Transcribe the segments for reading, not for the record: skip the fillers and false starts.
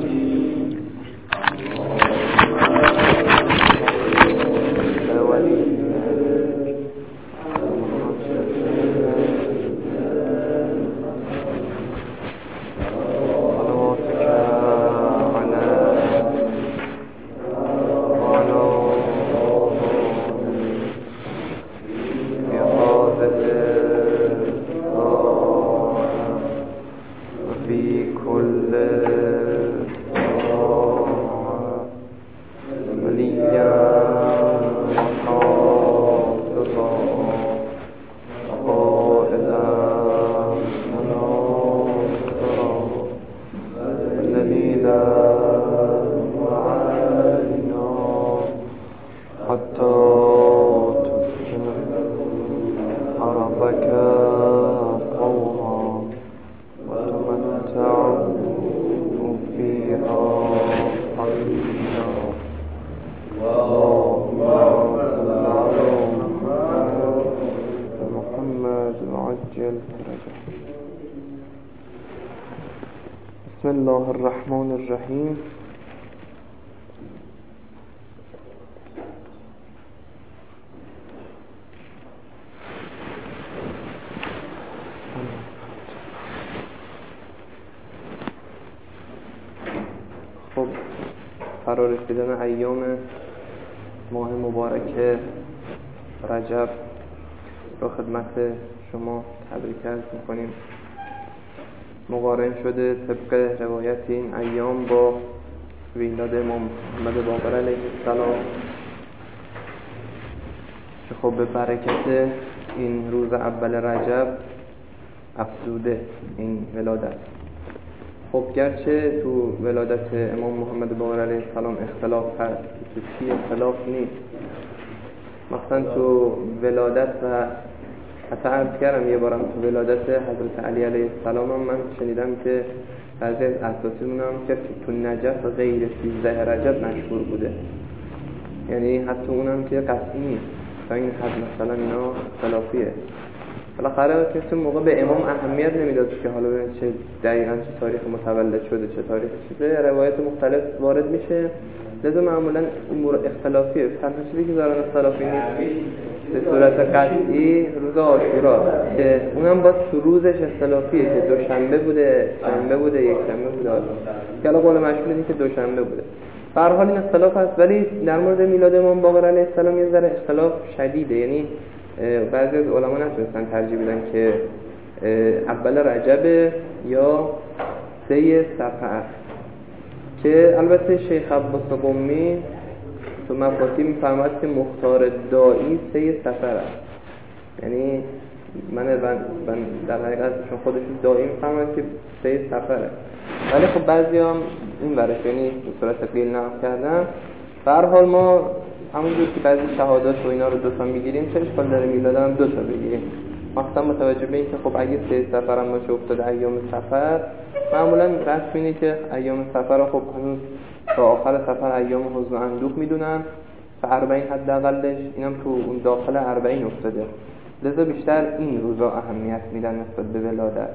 بسم الله الرحمن الرحیم. خب فرا رسیدن ایام ماه مبارک رجب رو خدمت شما تبریک عرض می‌کنیم. مقارن شده طبق روایت این ایام با میلاد امام محمد باقر علیه السلام که خب به برکت این روز اول رجب افزوده این ولادت. خب گرچه تو ولادت امام محمد باقر علیه السلام اختلاف هست، تو چی اختلاف نیست، مثلا تو ولادت و حتی عرض کردم یه بارم تو ولادت حضرت علی علیه السلام هم من شنیدم که بعضی از اساتیدمون هم که تو نجف غیر 13 رجب مشهور بوده، یعنی حتی اونم که قطعی نیست تا این حد مثلا اینا اختلافیه. بالاخره کسی موقع به امام اهمیت نمیداد که حالا ببین چه دقیقاً چه تاریخ متولد شده، چه تاریخ چیزه، روایت مختلف وارد میشه، لذا معمولا امور اختلافیه. تنها چیزی که دارن اختلافی نیست به صورت قطعی روز عاشورا که اونم باز تو روزش اختلافیه که دوشنبه بوده، شنبه بوده، یک شنبه بوده، که الان قول مشهور اینه که دوشنبه بوده. به هر حال این اختلاف هست، ولی در مورد میلاد امام باقر علیه السلام یه ذره اختلاف شدیده، یعنی بعضی از علما نتونستن ترجیح بدن که اول رجب یا 3 صفر، که البته شیخ عباس قمی تو مفاتی میفرماید که مختار دائی 3 صفر است، یعنی من در حقیقت چون خودشون دائی میفرماید که 3 صفر است، ولی خب بعضی هم این برش یعنی به صورت قیل نقل کردن. به هر حال ما همونجور که بعضی شهادات و اینا رو 2 تا میگیریم، چه اشکال داره میلاد هم 2 تا بگیریم، مثلا متوجه به این که خب اگه 3 صفر هم باشه افتاده ایام سفر، معمولا رسم اینه که ایام سفر رو خب هنوز تا آخر سفر ایام حزن و اندوه میدونن، به 40 حداقلش، اینم تو اون داخل 40 افتاده، لذا بیشتر این روزا اهمیت میدن نسبت به ولادت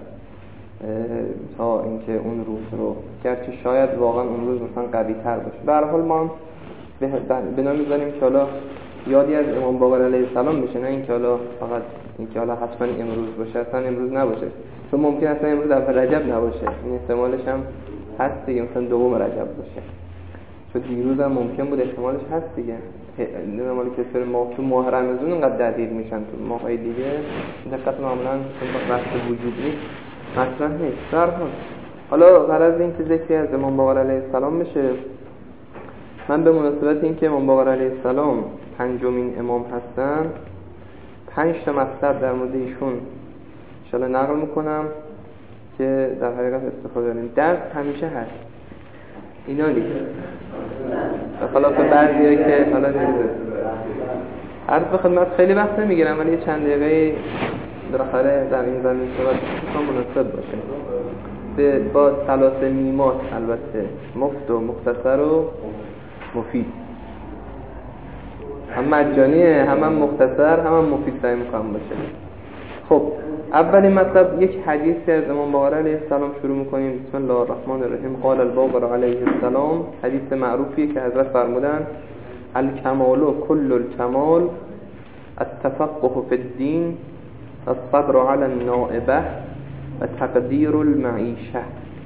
تا اینکه اون روز رو، گرچه شاید واقعا اون روز مثلا قوی تر باشه. به هر حال ما بنا میذاریم که حالا یادی از امام باقر علیه السلام بشه، نه اینکه حالا فقط اینکه حالا حتما امروز باشه، اصلا امروز نباشه، چون ممکن اصلا امروز اول رجب نباشه، این احتمالش هم هست دیگه، مثلا 2 رجب باشه، چون دیروز هم ممکن بود، احتمالش هست دیگه. نمی‌دونم که تو ماه رمضان انقدر دقیق میشن، تو ماهای دیگه دقت معمولا چون وقت وجود نیست مثلا نیست. در حالا غرض این که ذکری از امام باقر علیه السلام بشه، من به مناسبت این که امام باقر علیه السلام 5مین امام هستن 5 تا مطلب در مورد ایشون ان شاء الله نقل میکنم که در حقیقت استفاده کنیم. درس همیشه هست اینا نیست، خلاص بعضیه که حالا نمیده عرض به خدمت خیلی وقت نمیگیرم، ولی چند دقیقه بالاخره در این زمین صحبت کنم مناسب باشه، با 3 میمات البته، مفت و مختصر و مفید، هم مجانیه، هم مختصر، هم مفید سعی میکنم باشه. خب اولین مطلب یک حدیث از امام باقر علیه السلام شروع میکنیم. بسم الله الرحمن الرحیم. قال الباقر علیه السلام، حدیث معروفی که حضرت فرمودن الکمال کل الکمال التفقه فی الدین الصبر علی النائبه و تقدیر المعیشه.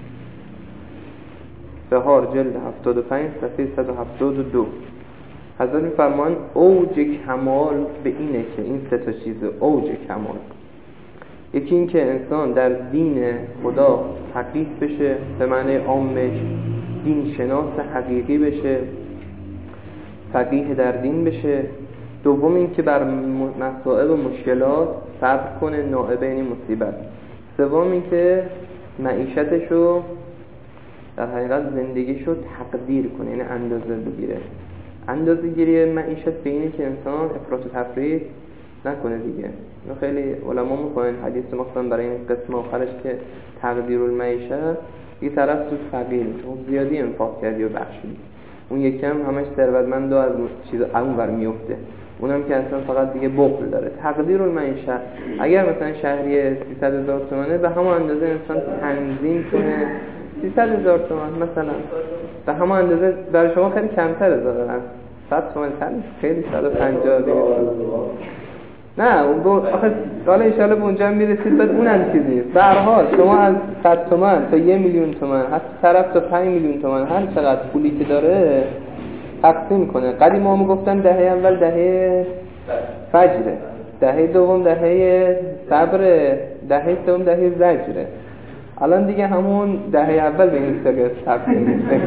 بهار جلد 75 صفحه 172. حضرت میفرمان اوج کمال به اینه که این سه تا چیز اوج کمال. یکی این که انسان در دین خدا فقیه بشه، به معنی عامش دین شناس حقیقی بشه، فقیه در دین بشه. دوم این که بر مصائب و مشکلات صبر کنه، نائبه یعنی مصیبت. سوم این که معیشتشو در حقیقت زندگیشو تقدیر کنه، یعنی اندازه بگیره. اندازه گیری معیشت به اینه که انسان افراط و تفریط نکنه دیگه. خیلی علما میخوان حدیث مثلا برای این قسم آخرش که تقدیر المعیشه، یه طرف تو فقیر چون زیادی انفاق کردی و بخشیدی، اون یکم همش ثروتمند و از چیز اونور میفته، اونم که اصلا فقط دیگه بخل داره. تقدیر المعیشه اگر مثلا شهری 300,000 تومانه، به همون اندازه انسان تنظیم کنه 300,000 تومان مثلا، به همون اندازه برای شما خیلی کمتره دارن 100 تومان خیلی 150 دیگه. نه آخه حالا ان شاءالله به اونجا میرسید. بعد اونم چیزی به هر حال شما از 100 تومان تا 1 میلیون تومان، حتی طرف تا 5 میلیون تومان، هر چقدر پولی که داره تقسیم کنه. قدیما هم گفتن دهه اول دهه فجره، دهه دوم دهه صبره، دهه سوم دهه زجره. الان دیگه همون دهه اول به این سگه تقسیم میشه.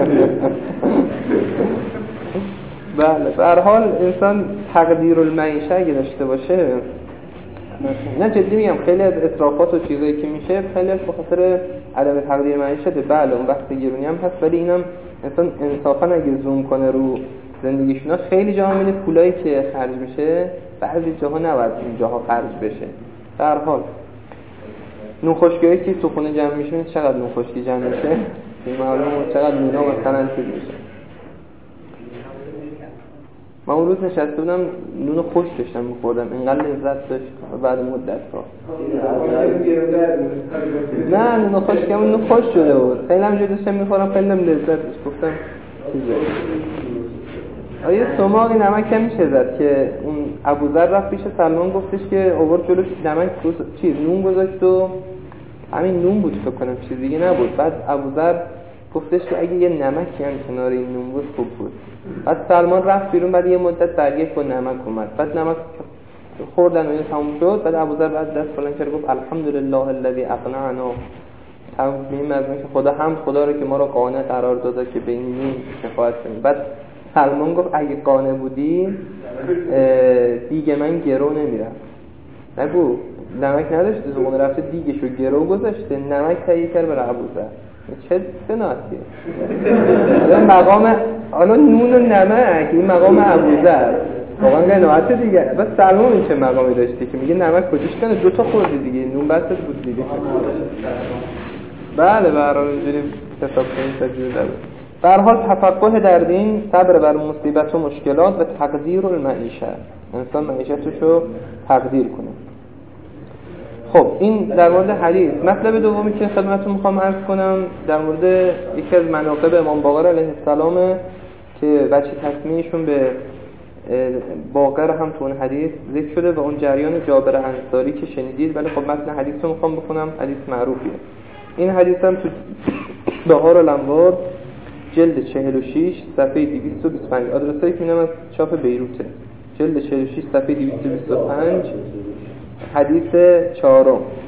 بله، به هر حال انسان تقدیر المعیشه اگه داشته باشه، نه جدی میگم، خیلی از اسرافات و چیزایی که میشه خیلی از بخاطر عدم تقدیر معیشه. بله اون وقت گرونی هم هست، ولی اینم انسان انصافا اگه زوم کنه رو زندگیشون، خیلی جاها میبینه پولایی که خرج میشه بعضی جاها نباید این جاها خرج بشه. به هر حال نون خشکایی که تو خونه جمع میشه، چقدر نون خشکی جمع میشه این معلومه، چقدر نونا مثلا چیز میشه. من اون روز نشسته بودم نون خوش داشتم میخوردم، اینقدر لذت داشت بعد مدت ها. نه نون خشکم نون خوش شده بود، خیلی همجور داشتم میخورم، خیلی هم لذت داشت. گفتم چیزه آیه سماقی نمک هم میشه زد که اون ابوذر رفت پیش سلمان گفتش که آورد جلوش نمک چیز نون گذاشت و همین نون بود فکر کنم، چیز دیگه نبود. بعد ابوذر گفتش که اگه یه نمکی هم کنار این نون بود خوب بود. بعد سلمان رفت بیرون، بعد یه مدت برگشت با نمک اومد، بعد نمک خوردن و این تموم شد. بعد ابوذر بعد دست بلند کرد گفت الحمدلله الذی اقنعنا، تمام از اینکه خدا رو که ما رو قانع قرار داده که به این نون کفایت کنیم. بعد سلمان گفت اگه قانع بودی دیگه من گرو نمیرم. نگو نمک نداشته زغونه، رفته دیگشو گرو گذاشته، نمک تهیه کرد برای ابوذر. چه سناتیه حالا نون و نمک این مقام ابوذر واقعا قناعت دیگه. بس سلمان این چه مقامی داشته که میگه نمک کجاش کنه، 2 تا خوردی دیگه، نون بسط بود دیگه. بله برای اینجوری حساب کنیم تجربه داره. به هر حال تفقه در دین، صبر بر مصیبت و مشکلات و تقدیر المعیشه، انسان معیشتشو تقدیر کنه. خب این در مورد حدیث. مطلب دومی که خدمتتون میخوام عرض کنم در مورد یکی از مناقب امام باقر علیه السلام که وجه تسمیهشون به باقر هم تو اون حدیث ذکر شده و اون جریان جابر انصاری که شنیدید. ولی خب متن حدیث رو میخوام بخونم، حدیث معروفیه. این حدیث هم تو بهار الانوار جلد 46 صفحه 225، آدرسایی که میدم از چاپ بیروته، جلد 46 صفحه 225 حدیث 4.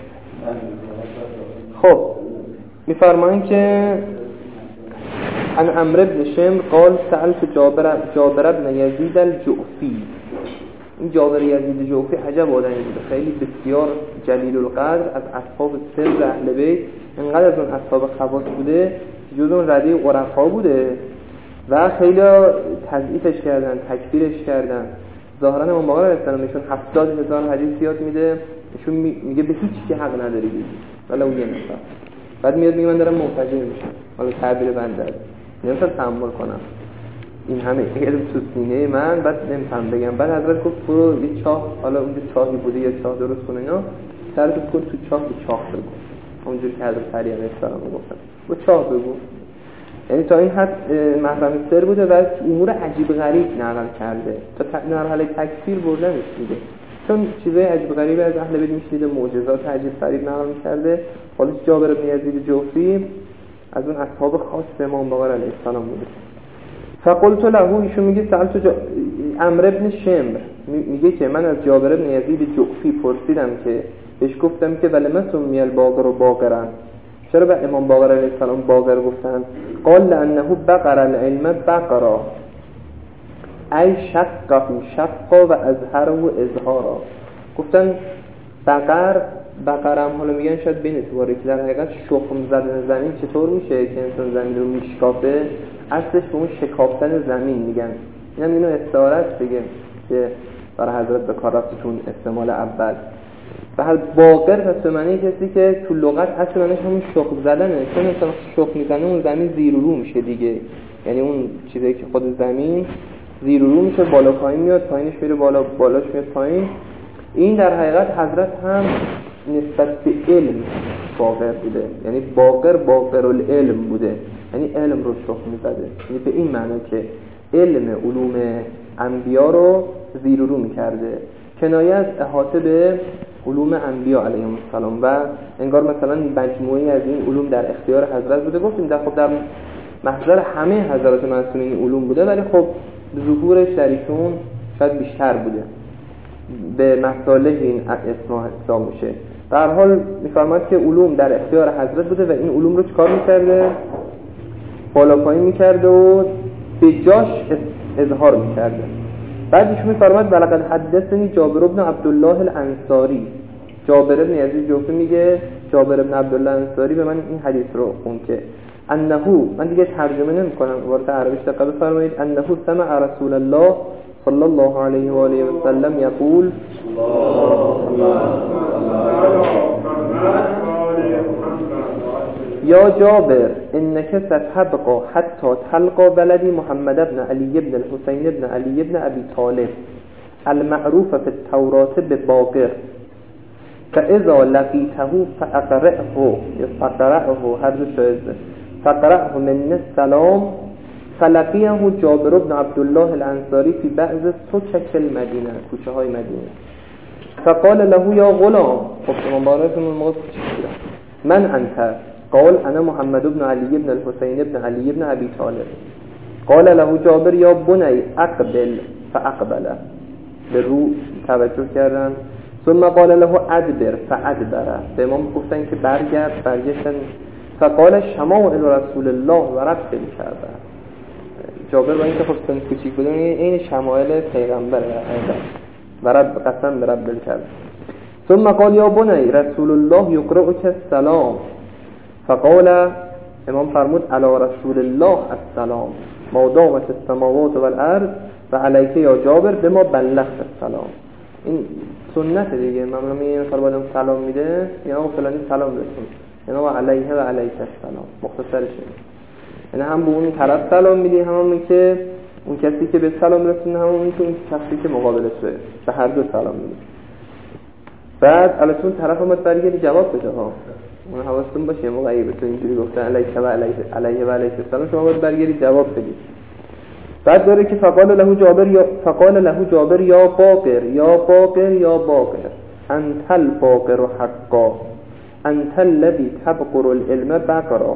خب میفرمایند که عن عمرو بن شمر قال سألت جابر بن یزید الجعفی. این جابر یزید جعفی عجب آدمی بود، خیلی بسیار جلیل القدر، از اصحاب سر اهل بیت، اینقدر از اون اصحاب خواص بوده، جز اون رده عرفا بوده و خیلی تضعیفش کردن، تکفیرش کردن. ظاهرا امام باقر علیه السلام ایشون 70,000 حدیث یاد میده، ایشون میگه به هیچ کی حق نداری بگی ولی اون یه نفر. بعد میاد میگه من دارم منفجر میشم، حالا تعبیر بنده نمیتونم تحمل کنم. این همه علم تو سینه من، بعد نمیتونم بگم. بعد حضرت گفت برو یه چاه، حالا اونجا چاهی بوده یا چاه درست کن اینا، سرت کن تو چاه، به چاه بگو، اونجوری که حضرت علی علیه السلام گفتن با چاه بگو. یعنی تا این حد محرم سر بوده و امور عجیب غریب نقل کرده، تا مرحله تکفیر بردنش دیگه، چون چیزای عجیب غریب از اهل بیت میشنیده، معجزات عجیب غریب نقل کرده. حالا جابر بن یزید جعفی از اون اصحاب خاص امام باقر علیه السلام بوده. فقلت له، ایشون میگه سألت عمرو بن شمر، میگه که من از جابر بن یزید جعفی پرسیدم که بهش گفتم که ولما سمی الباقر و باقرا، چرا به امام باقر علیه السلام باقر گفتن؟ قال لانه بقر العلم بقرا ای شقه شقا و اظهره اظهارا. گفتن بقرم حالا میگن شاید بین تواره که در حقیقت شخم زدن زمین چطور میشه که انسان زمین رو میشکافه، اصلش به اون شکافتن زمین میگن. اینو استعارت دیگه که برای حضرت به کار رفتون استعمال اول. و هر باقر پس به معنی کسی که تو لغت اصل معنیش همون شخم زدنه، چون انسان شخم میزنه اون زمین زیر و رو میشه دیگه، یعنی اون چیزی که خود زمین زیر و رو میشه، بالا پایین میاد، پایینش میره بالا، بالاش میاد پایین. این در حقیقت حضرت هم نسبت به علم باقر بوده، یعنی باقر العلم بوده، یعنی علم رو شخم میزده، یعنی به این معنی که علم علوم انبیا رو زیر و رو میکرده، کنایه از احاطه به علوم انبیا علیهم السلام و انگار مثلا مجموعی از این علوم در اختیار حضرت بوده. گفتیم در محضر همه حضرات معصومین این علوم بوده، ولی خب ظهورش در ایشون شاید بیشتر بوده، به مصالح این اسما حساب میشه. در هر حال میفرماید که علوم در اختیار حضرت بوده و این علوم رو چیکار میکرده؟ بالا پایین میکرده و به جاش اظهار میکرده. بعدش میفرماید ولقد حدثنی جابر بن عبدالله الانصاری، جابر بن یزید جعفی میگه جابر بن عبدالله الانصاری به من این حدیث رو خون که انه، من دیگه ترجمه نمی‌کنم، عبارت عربیش دقت بفرمایید، انه سمع رسول الله صلی الله علیه و آله و سلم یقول یا جابر انك ستبقى حتى تلقى ولدي محمد بن علي بن الحسين بن علي بن ابي طالب المعروف في التوراة بباقر فاذا لقيته فقرأه من السلام. فلقيه جابر بن عبدالله الانصاری في بعض سکک المدینه، کوچه های مدینه. فقال له یا غلام، خب امام باقر اون موقع کوچیک، من انت؟ قال انا محمد بن علي بن الحسين بن علي بن ابي طالب. قال له جابر یا بني اقبل فاقبل، به رو توجه کردن. ثم قال له ادبر فادبر، به امام گفتن که برگشتن. فقال شمائل رسول الله و رب الکعبه. جابر با اینکه خب سن کوچیک بود این شمائل پیغمبر و رب قسم به رب الکعبه. ثم قال یا بني رسول الله یقرئک السلام. فقال امام فرمود علی رسول الله السلام ما دامت السماوات والارض و علیک یا جابر بما بلغت السلام. این سنت دیگه، معمولا میگن فرمودم سلام میده یا فلانی سلام رسون، یعنی علیه و علیک السلام، مختصرش یعنی هم به اون طرف سلام میدی، هم اون که اون کسی که به سلام رسونه، هم اون که اون کسی که مقابلش به هر دو سلام میدی. بعد البته طرف هم برگردی جواب بده ها، اون حواستون باشه موقعی به تو اینجوری گفتن علیک و علیه و علیک السلام، شما باید برگردی جواب بدید. بعد داره که فقال له جابر یا باقر یا باقر یا باقر انت الباقر حقا انت الذي تبقر العلم بقرا.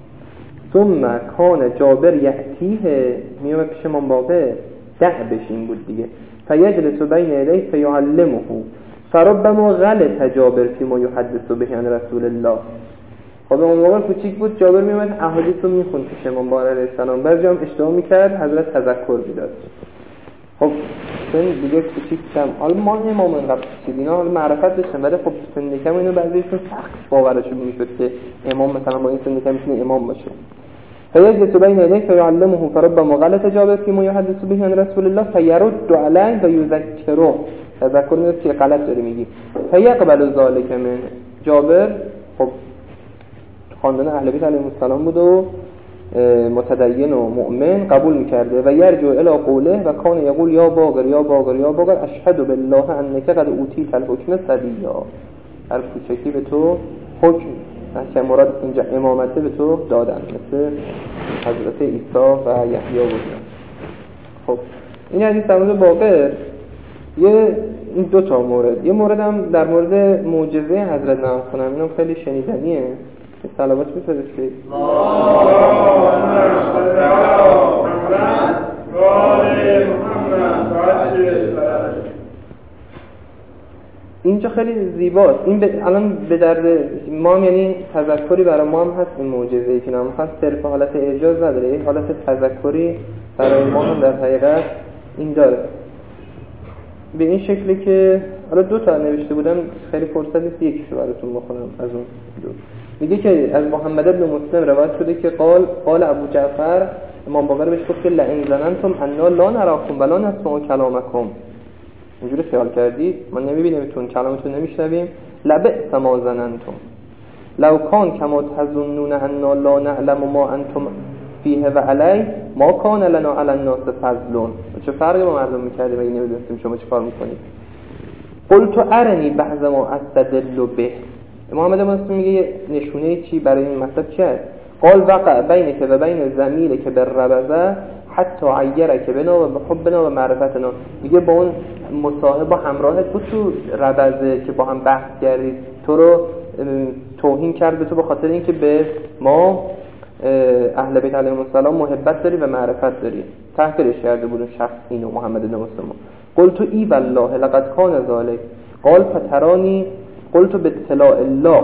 ثم کان جابر یأتیه، میومد پیش امام باقر، دعبش این بود دیگه، فیجلس بین یدیه فیعلمه فربما غلط جابر فیما یحدث به عن رسول الله. خب اون موقع کوچیک بود، جابر میومد احادیث رو میخوند پیش امام باقر علیه السلام، بعضی هم اشتباه میکرد، حضرت تذکر میداد. خب سن دیگه کوچیک کم، حالا ما امام انقدر چیز اینا حالا معرفت داشتن، ولی خب سن کم اینو بعضیشون سخت باورشون میشد که امام مثلا با این سن کم میتونه امام باشه. فیجلس بین یدیه فیعلمه فربما غلط جابر فیما یحدث به عن رسول الله فیرد علیه و یذکره، تذکر میاد که غلط داری میگی. فیقبل ذلک من جابر، خب خاندان اهل بیت علیهم السلام بود و متدین و مؤمن قبول میکرده و یرجع الی قوله و کان یقول یا باقر یا باقر یا باقر اشهد بالله انک قد اوتیت الحکم صبیا، هر کوچکی به تو حکم که مراد اینجا امامته به تو دادن، مثل حضرت عیسی و یحیی بودن. خب این حدیث در مورد باقر این دو تا مورد، یه مورد هم در مورد معجزه حضرت نقل کنم، اینم خیلی شنیدنیه. صلوات بفرستید. اینجا خیلی زیباست. این الان به درد ما هم، یعنی تذکری برای ما هم هست. این معجزه‌ای که نام هست صرف حالت اعجاز نداره، یه حالت تذکری برای ما هم در حقیقت این داره. به این شکلی که حالا دو تا نوشته بودم، خیلی فرصت نیست یکیشو براتون بخونم از اون دو. میگه که از محمد بن مسلم روایت شده که قال ابو جعفر، امام باقر بهش گفت که لئن ظننتم انا لا نراکم ولا نسمع کلامکم، اینجوری خیال کردید ما نمیبینیمتون، کلامتون نمیشنویم. لبئس ما ظننتم لو کان کما تظنون انا لا نعلم ما انتم فیه و علی ما کان لنا علی الناس فضل. چه فرقی با مردم میکردیم اگه نمیدونستیم شما چیکار میکنید. قلت ارنی بعض ما استدل به، محمد مسلم میگه نشونه چی برای این مطلب چی است؟ قال وقع بینک و بین زمیل که بالربزه حتی عیرک بنا و بحبنا و معرفتنا، میگه با اون مصاحب و همراهت بود تو ربزه که با هم بحث کردید، تو رو توهین کرد به تو به خاطر اینکه به ما اهل بیت علیهم السلام محبت داری و معرفت داری، تحقیرش کرده بود شخص اینو محمد بن مسلم. قلت ای والله لقد کان ذلک قال فترانی قلت باطلاع الله،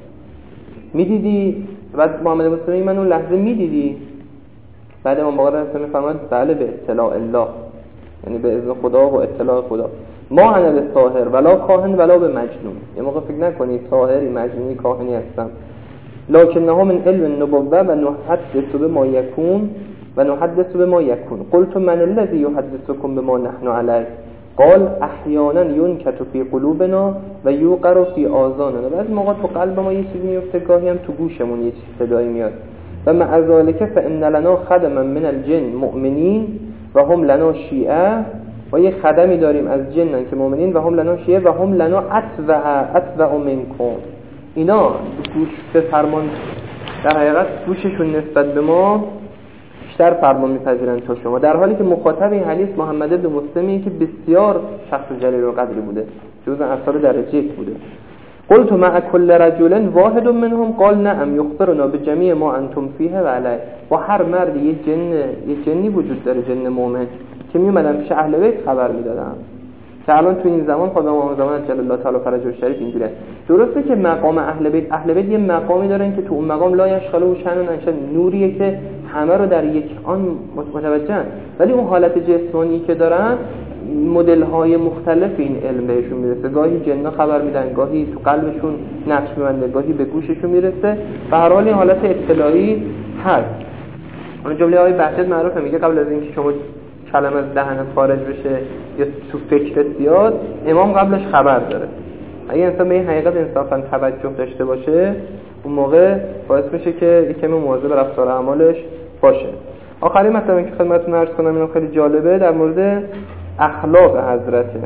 میدیدی؟ بعد محمد مسلم من اون لحظه میدیدی؟ بعد امام باقر رحمه الله فرمود بله به اطلاع الله، یعنی به اذن خدا و اطلاع خدا. ما انا به ساحر ولا کاهن ولا به مجنون، یه موقع فکر نکنی ساحری مجنونی کاهنی هستم. لکنه من علم النبوه و نحدث بما یکون و نحدث بما یکون. قلت من الذي يحدثكم بما نحن علیه قال احیانا ينکت فی قلوبنا و یوقر فی آذاننا، بعضی موقع تو قلب ما یه چیزی میفته، گاهی هم تو گوشمون یه چیز صدایی میاد. و مع ذلك فان لنا خدما من الجن مؤمنین و هم لنا شیعه، و یه خدمی داریم از جنن که مؤمنین و هم لنا شیعه و هم لنا اتبع منکم. اینا گوش به فرمان در حقیقت گوششون نسبت به ما بیشتر فرمان میپذیرن تا شما، در حالی که مخاطب این حدیث محمد بن مسلمی که بسیار شخص جلیل القدری بوده، جزء اصحاب درجه یک بوده. قلت مع كل رجل واحد منهم قال نعم يخبرنا بجميع ما انتم فيه و علیه. با هر مرد یه جنی وجود داره، جن مومن که میومدن پیش اهل بیت خبر میدادن، که الان تو این زمان خود امام زمان جل الله تعالی فرجه الشریف اینجوریه. درسته که مقام اهل بیت یه مقامی دارن که تو اون مقام لا یشغله شأن انشا، نوریه که همه رو در یک آن متوجهن، ولی اون حالت جسمانی که دارن مدل های مختلف این علم بهشون میرسه. گاهی جن‌ها خبر میدن، گاهی تو قلبشون نقش می‌بنده، گاهی به گوششون میرسه. به هر حال این حالت اطلاعی هست. اون جمله های بحثت معروفه، میگه قبل از اینکه شما کلمه از دهنت خارج بشه یا تو فکرت بیاد، امام قبلش خبر داره. اگه انسان به این حقیقت انصافا توجه داشته باشه، اون موقع باعث میشه که یکم مواظب رفتار اعمالش باشه. آخرین مطلبی که خدمتتون عرض کنم اینم خیلی جالبه، در مورد اخلاق حضرته.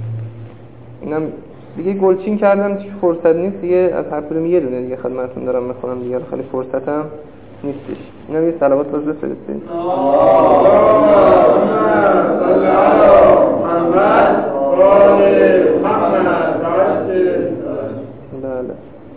اینم دیگه گلچین کردم، فرصت نیست دیگه، از هر کدوم یه دونه دیگه خدمتتون دارم میخونم دیگه، خیلی فرصتم نیستش. اینم یه صلوات باز بفرستید. بله.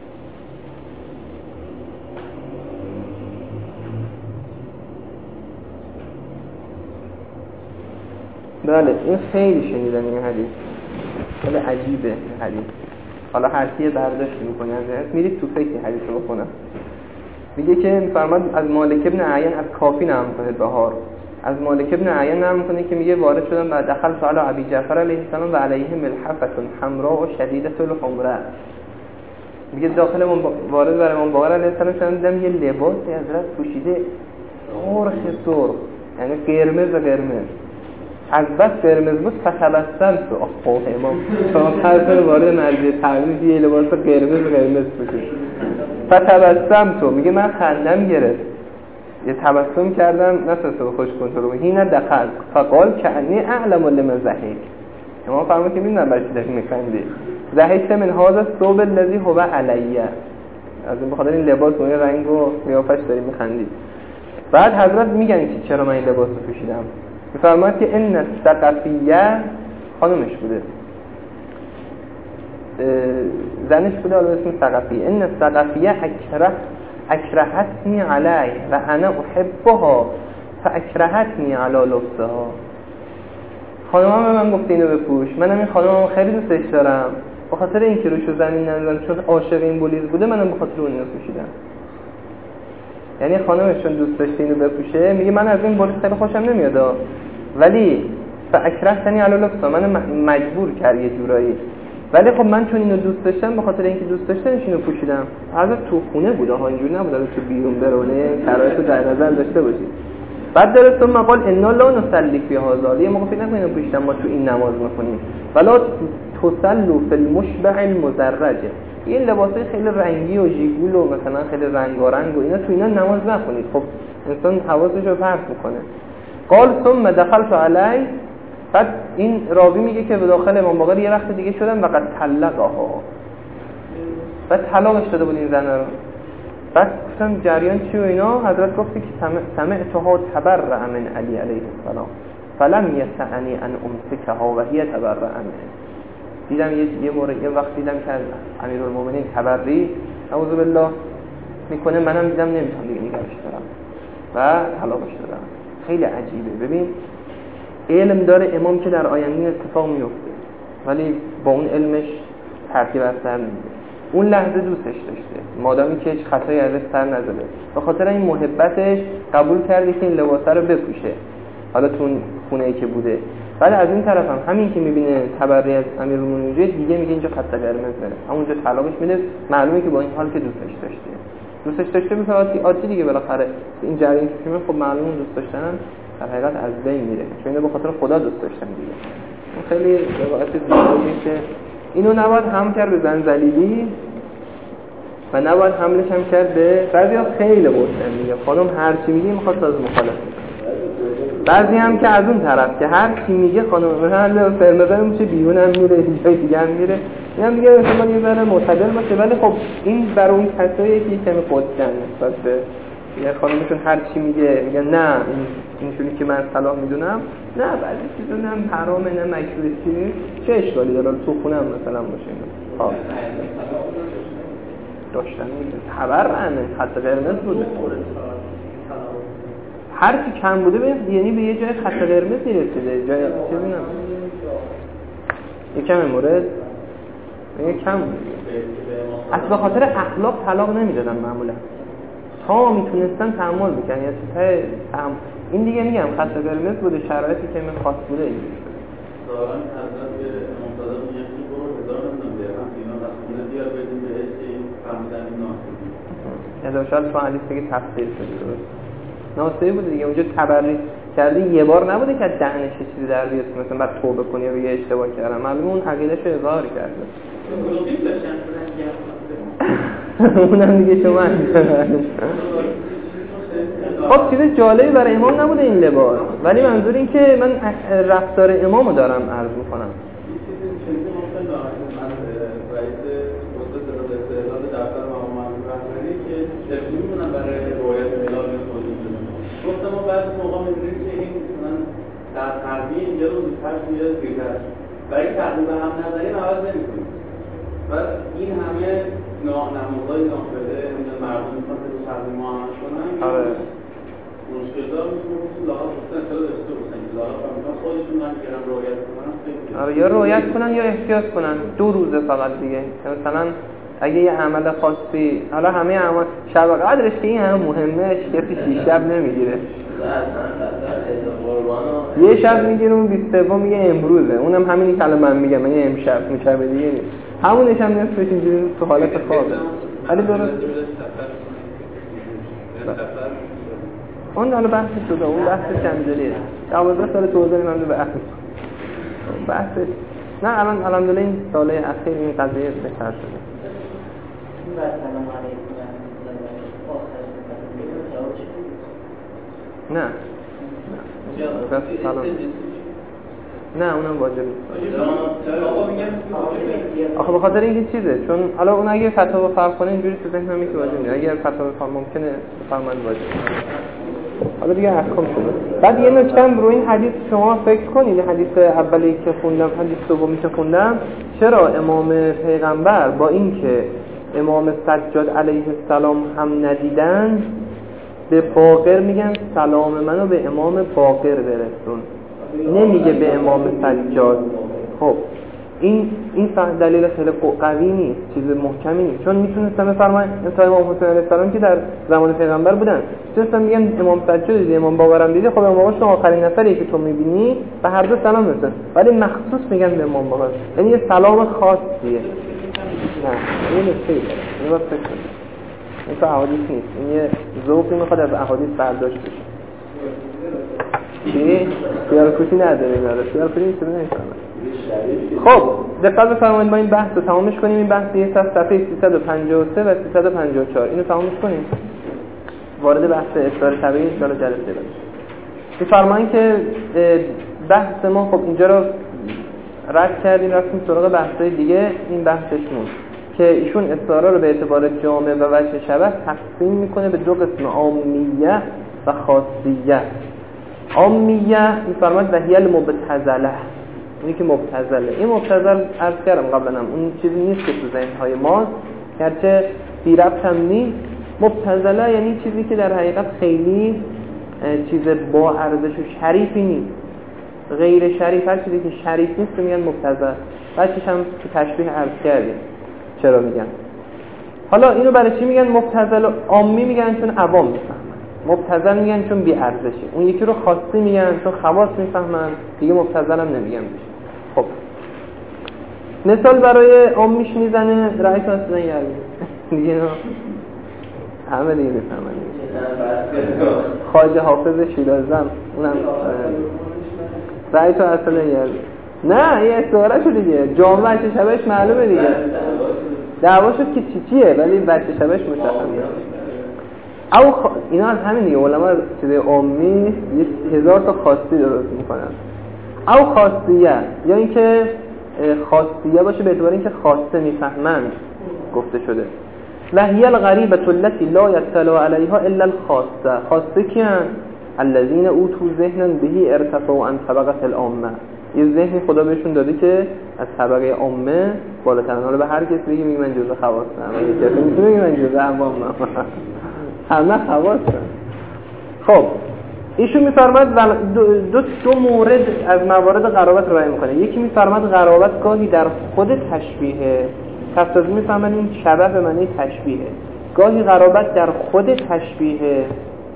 بله این خیلی شنیدنی این حدیث، خیلی عجیبه این حدیث. حالا هر کی برداشت میکنه از میرید تو فکر حدیث رو بخونم. میگه که میفرماد از مالک ابن عیان از کافی نام کنه بهار، از مالک ابن عیان نام کنه که میگه وارد شدم بعد دخل سوال ابی جعفر علیه السلام و علیه ملحفه حمراء و شدیده الحمره. میگه داخل وارد بر امام باقر علیه السلام دیدم یه لباسی حضرت پوشیده سرخ، یعنی قرمز، از بس قرمز بود فتبسم تو آخوه امام چون طرف وارد مرزی تعویز یه لباس قرمز پوشید فتبسم تو، میگه من خندم گرفت. یه تبسم کردم نتونسته به خوش کنترل هینا دخل فقال کعنی اعلم لمن ضحک. امام فرمود که میدونم برای چی داری میخندی. ضحکت من هذا الثوب الذي هو علیه، از این بخاطر این لباس و این رنگ و قیافش داری میخندی. بعد حضرت میگن که چرا من این لباس رو پوشیدم. میفرماید که ان الثقفیه، خانمش بوده، زنش بوده، حالا اسم ثقفیه، ان الثقفیه اکرهتنی علیه و انا احبها فاکرهتنی علی لبسها. خانمم به من گفت اینو بپوش، منم این خانمم خیلی دوستش دارم، به خاطر اینکه روشو زمین نذارم، چون عاشق این بلیز بوده، منم به خاطر اون اینو پوشیدم. یعنی خانمش چون دوست داشته اینو بپوشه، میگه من از این بلیز خیلی خوشم نمیاد، ولی فاکرهتنی علی لبسها، منم مجبور کرد یه جورایی، ولی خب من چون اینو دوست داشتم، به خاطر اینکه دوست داشتمش اینو پوشیدم. حضرت تو خونه بوده ها، اینجوری نبوده تو بیرون برونه، شرایطو در نظر داشته باشید. بعد در ثم قال انا لا نصلي في هذا، یه موقع فکر نکنید اینو پوشیدم ما تو این نماز میخونیم، ولا تصلوا في المشبع المزرج، این لباسای خیلی رنگی و ژیگول و مثلا خیلی رنگارنگ و اینا تو اینا نماز نخونید. خب انسان حواسش رو پرت میکنه. قال ثم دخلت علی، بعد این راوی میگه که به داخل امام باقر یه وقت دیگه شدم و قد طلقها، بعد طلاقش داده بود این زن رو. بعد گفتم جریان چی و اینا، حضرت گفت که سمعتها تبرأ من علی علیه السلام فلم یسعنی ان امسکها و هی تبرأ منه. دیدم یه وقت دیدم که امیرالمومنین تبری اعوذ بالله میکنه، منم دیدم نمیتونم دیگه نگرش دارم و طلاقش دادم. خیلی عجیبه. ببین علم داره امام که در آینده اتفاق میفته، ولی با اون علمش ترتیب از سر نمیده. اون لحظه دوستش داشته، مادامی که هیچ خطایی ازش سر نزده، به خاطر این محبتش قبول کرده که این لباسه رو بپوشه، حالا تو خونه‌ای که بوده. بعد از این طرف هم همین که میبینه تبری از امیرالمومنین دیگه میگه اینجا خط قرمز داره، همونجا طلاقش میده. معلومه که با این حال که دوستش داشته مثلا عادی دیگه، بالاخره این جریان که میگه خب معلومه دوست داشتن در حقیقت از بین میره، چون اینا به خاطر خدا دوست داشتن دیگه. اون خیلی روایت زیادیه که اینو نباید هم کرد به زنجلیلی و نباید حملش هم کرد به بعضیا خیلی قرصن میگه خانم هر چی میگه میخواد از مخالف. بعضی هم که از اون طرف که هر چی میگه خانم مثلا فرمزن میشه بیرون هم میره، جای دیگه هم میره، میگم میگه مثلا یه ذره معتدل باشه، ولی خب این برای اون کسایی که کمی قدسن نسبت به یه خانمشون هر چی میگه نه اینجوری که من صلاح میدونم، نه بعضی چیزا نه حرامه نه مکروه، چه اشکالی داره تو خونم مثلا باشه. ها داشتن خبر همین خط قرمز بوده، هر کی کم بوده یعنی به یه جای خط قرمز میرسیده، جای چیزی نه یکم مورد یه کم اصلا به خاطر اخلاق طلاق نمیدادن معمولا، تا میتونستن تحمل بکنن یا چیزهای این دیگه میگم خط قرمز بوده، شرایطی که من خاص بوده اینجوری شده. دارن حضرت ممتاز میگن که برو هزار نمیدونم بیارم اینا رسمونه بیار بدیم بهش که این فهمیدن این ناسبی یعنی شاید تو حدیث بگه تفسیر شده درست ناسبی بوده دیگه. اونجا تبری کردی یه بار نبوده که دهنش چیزی در بیاد مثلا بعد توبه کنی یا بگه اشتباه کردم، معلومه اون عقیده‌شو اظهار کرده. اونم دیگه شما خب چیز جالبی برای امام نبوده این لباس، ولی منظور این که من رفتار امامو دارم عرض میکنم. گفتم ما بعضی موقع می‌بینیم که این مثلا در غربی یه روز فرض میاد دیگر برای تقریبا هم نظری عوض نمی‌کنیم و این همه نمازهای نافله مردم می‌خوان که تقریبا ما عمل کنن. آره مشکل دار می‌شه که لاغر گفتن چرا داشته باشن که لاغر فهمیدن خودشون من که رعایت کنن. آره یا رعایت کنن یا احتیاط کنن 2 روزه فقط دیگه. مثلا اگه یه عمل خاصی، حالا همه اعمال شب قدرش که این همه مهمه کسی 6 شب نمیگیره، یه شب میگیره، اون 23 میگه امروزه، اونم همینی که الان من میگم من امشب شب دیگه نیست، همونش هم نصفش اینجوری تو حالت خوابه. ولی درست اون حالا بحث شده، اون بحث چندجوریه 12 سال توضیح من به بحثش نه الان الحمدلله این ساله اخیر این قضیه بهتر شده. نه بس سلام نه اونم واجب نیست. آخه به خاطر اینکه چیزه، چون حالا اون اگه فتوا فرق کنه اینجوری تو ذهنم میگه واجب نیست، اگر فتوا فرق ممکنه فرمان واجب. حالا دیگه احکام شده. بعد یه نکته هم روی این حدیث شما فکر کنید، حدیث اولی که خوندم، حدیث دومی که خوندم، چرا امام پیغمبر با اینکه امام سجاد علیه السلام هم ندیدن به باقر میگن سلام منو به امام باقر برسون، نمیگه به امام سجاد. خب این دلیل خیلی قوی نیست، چیز محکمی نیست، چون میتونستن بفرماین مثلا امام حسین علیه السلام که در زمان پیغمبر بودن میتونستن میگن امام سجاد دیدی، امام باقرم دیدی، خب امام باقر آخرین نفری که تو میبینی به هر دو سلام برسون، ولی مخصوص میگن به امام باقر، یعنی یه سلام خاصیه. نه این خیلی این واسه فکر کنید، این تو احادیث نیست، این یه ذوقی میخواد از احادیث برداشت بشه. چی؟ خیالکوشی نداره داره، خیالکوشی نیست نمی‌فهمم. خب دقت بفرمایید ما این بحث رو تمامش کنیم. این بحث یه صفحه 353 و 354 اینو تمامش کنیم، وارد بحث اصرار طبیعی ان شاء الله جلسه بشیم. بفرمایید که بحث ما خب اینجا رو رد کردیم، رفتیم سراغ بحث‌های دیگه. این بحثش بود که ایشون استعاره رو به اعتبار جامع و وجه شبه تقسیم میکنه به دو قسم، عامیه و خاصیه. عامیه میفرماید و هی المبتذله، اینی که مبتذله. این مبتذل عرض کردم قبلا هم اون چیزی نیست که تو ذهن‌های ماست، گرچه بی ربط هم نیست. مبتذله یعنی چیزی که در حقیقت خیلی چیز با ارزش و شریفی نیست، غیر شریف. هر چیزی که شریف نیست رو میگن مبتذل. بچه‌ش هم تو تشبیه عرض کردیم چرا میگن. حالا اینو برای چی میگن مبتذل؟ عامی میگن چون عوام میفهمن، مبتذل میگن چون بی ارزشه. اون یکی رو خاصی میگن چون خواص میفهمن، دیگه مبتذل هم نمیگن بشه. خب مثال برای عامیش میزنه رأی اصلا یعنی دیگه نه همه دیگه میفهمن. خواجه حافظ شیرازم اونم رأی تو اصلا یعنی نه یه استعاره شو دیگه، جامعه چه شبهش معلومه دیگه، دعوا شد که چیه ولی بچه شبهش مشخصه. اینا از همین دیگه علما چیز عامی 1000 تا خاصی درست میکنن. او خاصیه یا اینکه خاصیه باشه به اعتبار اینکه خاصه میفهمن گفته شده. و هی الغریبه التي لا يطلع عليها الا الخاصه. خاصه کیان؟ الذين اوتوا ذهنا به ارتفعوا عن طبقه العامه. یه ذهنی خدا بهشون داده که از طبقه عامه بالاتر. حالا به هر کسی بگی میگه من جزء خواصم، یه کسی میگه من جزء عوامم، همه خواصن. خب ایشون میفرماید دو مورد از موارد قرابت رو بیان میکنه. یکی میفرماید قرابت گاهی در خود تشبیهه، تفسیر میفهمن این شبه به معنی تشبیهه. گاهی قرابت در خود تشبیهه،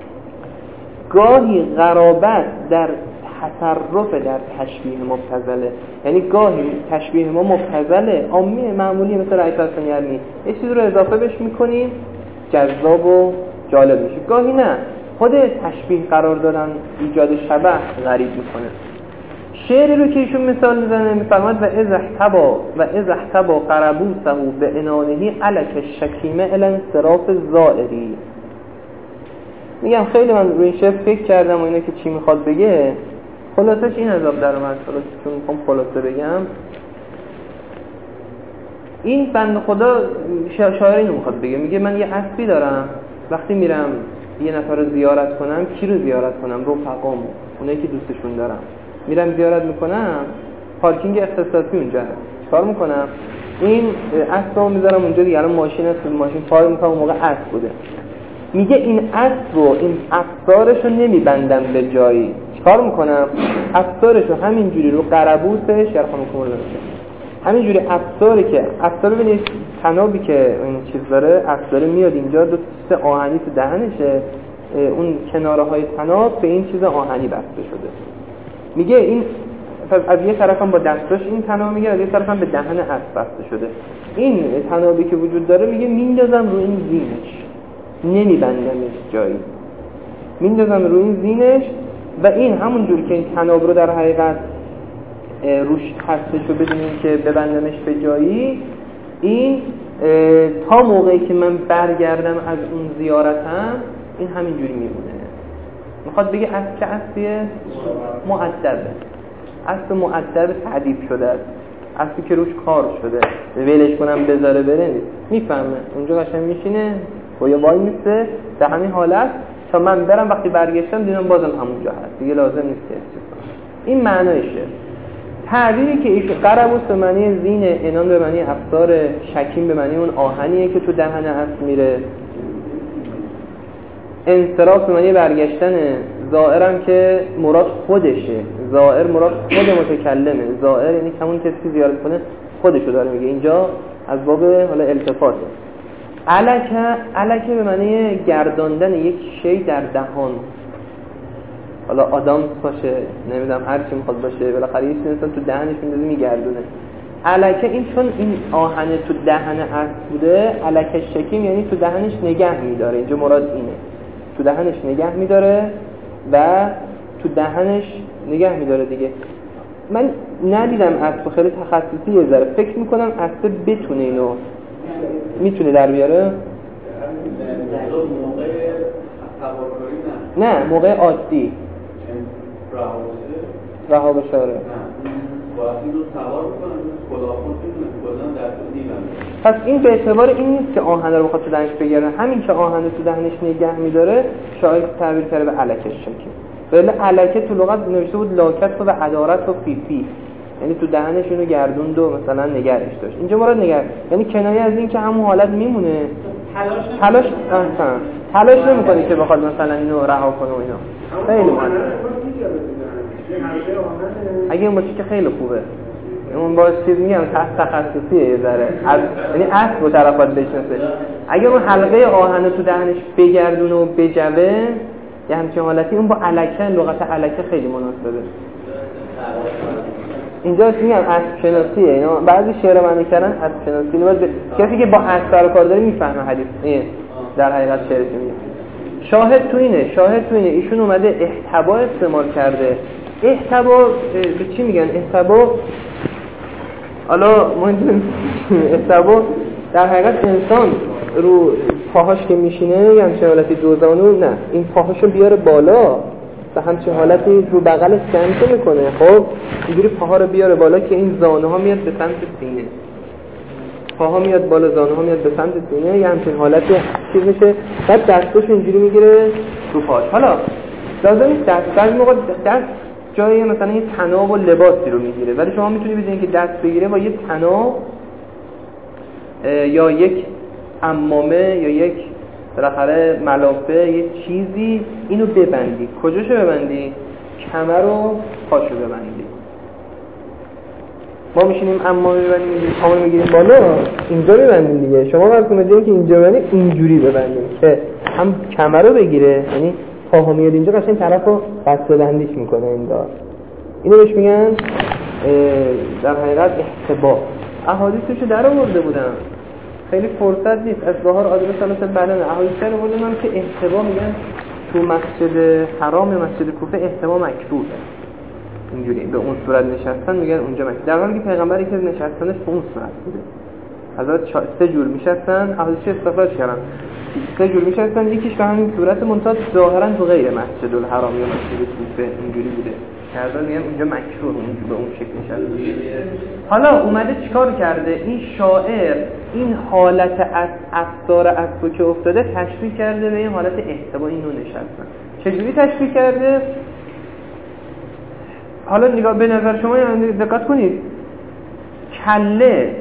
گاهی قرابت در تصرف در تشبیه مبتذله. یعنی گاهی تشبیه ما مبتذله عامی معمولی مثل رأی تسنیرنی، یه چیز رو اضافه بهش میکنیم جذاب و جالب میشه. گاهی نه، خود تشبیه قرار دادن ایجاد شبه غریب میکنه. شعری رو که ایشون مثال میزنه میفرماید و از احتبا قربوسه به انانهی علک شکیمه الانصراف زائری. میگم خیلی من روی این شعر فکر کردم و اینه که چی میخواد بگه. خلاصش این عذاب در اومد، چون میخوام خلاصه بگم. این بند خدا شاعر اینو میخواد بگه، میگه من یه اسبی دارم، وقتی میرم یه نفر رو زیارت کنم، کی رو زیارت کنم؟ رفقامو، اونایی که دوستشون دارم. میرم زیارت میکنم، پارکینگ اختصاصی اونجا هست. چیکار میکنم؟ این اسبو میذارم اونجا دیگه. الان ماشین هست، ماشین پارک میکنم، اون موقع اسب بوده. میگه این اسب رو، این افسارش رو نمیبندم به جایی. چیکار میکنم؟ افسارش رو همینجوری رو قربوسش یرحمکم الله همینجوری افساری که افسار ببینید تنابی که این چیز داره، افسار میاد اینجا دو تا آهنی تو دهنشه، اون کناره های تناب به این چیز آهنی بسته شده. میگه این از یه طرف هم با دستاش این تناب میگه، از یه طرف هم به دهن اسب بسته شده. این تنابی که وجود داره میگه میندازم رو این زینش، نمیبندمش جایی، میندازم رو این زینش. و این همون جور که این تناب رو در حقیقت روش هستشو بدونیم که ببندمش به جایی، این تا موقعی که من برگردم از اون زیارتم این همینجوری میمونه. میخواد بگه اسب که اسبیه مؤدبه، اسب مؤدب تعدیب شده است، اسبی که روش کار شده، ولش کنم بذاره بره نیست. میفهمه اونجا قشنگ میشینه و یا وای میسته در همین حالت تا من برم، وقتی برگشتم دیدم بازم همونجا هست، دیگه لازم نیست که این معنایشه. تعبیری که ایشون قربوس به معنی زین، انان به معنی افسار، شکیم به معنی اون آهنیه که تو دهن اسب میره، انصراف به معنی برگشتن، زائرم که مراد خودشه، زائر مراد خود متکلمه، زائر یعنی همون کسی که زیارت کنه خودشو داره میگه، اینجا از باب حالا التفاته. علکه به معنی گرداندن یک شی در دهان، حالا آدم باشه نمیدونم هر چی میخواد باشه، بالاخره یه چیزی انسان تو دهنش میندازه میگردونه. علکه این چون این آهنه تو دهن اسب بوده، علکه شکیم یعنی تو دهنش نگه میداره، اینجا مراد اینه، تو دهنش نگه میداره و تو دهنش نگه میداره دیگه. من ندیدم اسب خیلی تخصصی یه ذره، فکر میکنم اسب بتونه اینو میتونه در بیاره. نه موقع عادی رها بشاره پس این به اعتبار این نیست که آهن رو بخواد تو دهنش بگیره، همین که آهن رو تو دهنش نگه میداره شاید تعبیر کرده به علکه شکیم. ولی علکه تو لغت نوشته بود لاکت و عدارت و فیفی، یعنی تو دهنش اینو گردوند و مثلا نگرش داشت. اینجا مراد نگر یعنی کنایه از این که همون حالت میمونه، تلاش نمیکنه که بخواد مثلا اینو رها کنه و اینا. خیلی مهمه. اگه اون باشه که خیلی خوبه. اون با چیز میگم تخصصیه یه ذره، یعنی اسب و طرفات بشناسه. اگه اون حلقه آهن تو دهنش بگردونه و بجوه یه همچین حالتی، اون با علکه، لغت علکه خیلی مناسبه. اینجا میگم اسب شناسیه، اینا بعضی شعر معنی کردن اسب شناسی نباید کسی که با اسب سر کار داره میفهمه حدیث در حقیقت شعرش میگه. شاهد تو اینه ایشون اومده احتبا استعمال کرده. احتبا به چی میگن؟ احتبا حالا احتبا در حقیقت انسان رو پاهاش که میشینه یه همچه حالتی دوزانو، نه این پاهاشو بیاره بالا و همچه حالتی رو بغلش سمت میکنه، خب اینجوری پاها رو بیاره بالا که این زانو ها میاد به سمت سینه، پاها میاد بالا زانو ها میاد به سمت سینه، یه همچین حالتی چیز میشه. بعد دستش اینجوری میگیره رو پاش. حالا لازم نیست بعضی موقع دست جای مثلا یه طناب و لباسی رو میگیره، ولی شما میتونی بدونید که دست بگیره با یه طناب یا یک عمامه یا یک بالاخره ملافه، یه چیزی اینو ببندی. کجاشو ببندی؟ کمر و پاشو ببندی. ما میشینیم عمامه ببندیم، پامو میگیریم بالا، اینجا ببندیم دیگه. شما وقتی میگید که اینجا ببندید، اینجوری ببندیم که هم کمر رو بگیره، یعنی پاها میاد اینجا قشنگ طرفو بسته بندیش میکنه انگار. اینو بهش میگن در حقیقت احتبا. احادیثشو در آورده بودم، خیلی فرصت نیست از ظاهر آدرس سالات بلنه. احادیث رو آوردم که احتبا میگن تو مسجد حرام مسجد کوفه احتبا مکروهه، اینجوری به اون صورت نشستن میگن اونجا مکروه، در حالی که پیغمبری که نشستنش به اون صورت بوده. حضرت 3 جور میشستن، احادیث استفاده کردن 3 جور میشستن، یکیش به همین صورت منتها ظاهرا تو غیر مسجد الحرام یا مسجد کوفه اینجوری بوده. کردن میگن اونجا مکروه اونجوری به اون شکل نشسته. حالا اومده چیکار کرده این شاعر؟ این حالت از افسار اسبو که افتاده تشبیه کرده به این حالت احتبا اینو نشستن. چجوری تشبیه کرده؟ حالا نگاه به نظر شما دقت کنید، کله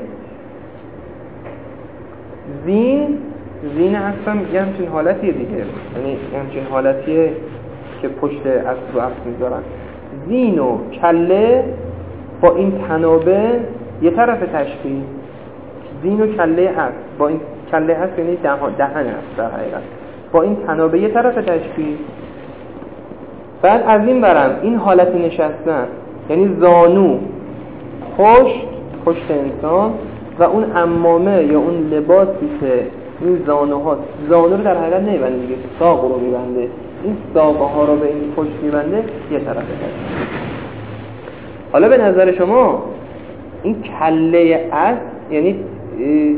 زین اصلا یه همچین حالتیه دیگه، یعنی یه همچین حالتیه که پشت اسب رو اسب میذارن. زین و کله با این تنابه یه طرف تشبیه، زین و کله اسب با این کله اسب یعنی دهن اسب در حقیقت، با این تنابه یه طرف تشبیه. بعد از این برم این حالت نشستن یعنی زانو پشت انسان و اون عمامه یا اون لباسی که این زانو رو در حقیقت نمیبنده دیگه، ساق رو میبنده، این ساقه ها رو به این پشت میبنده یه طرف تشبیه. حالا به نظر شما این کله اسب یعنی